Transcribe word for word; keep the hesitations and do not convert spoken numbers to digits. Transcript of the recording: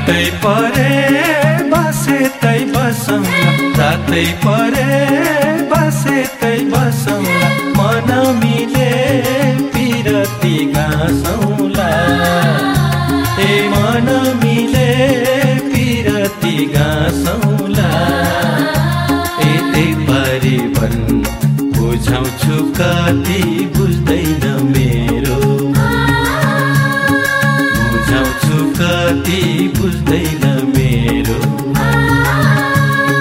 रातै परे बसे तै बसौँला, रातै परे बसे तै बसौँला, मन मिले पिरती गाँसौँला, ए मन मिले पिरती गाँसौँला, ए त्यही परिवन बुझाउँछु कति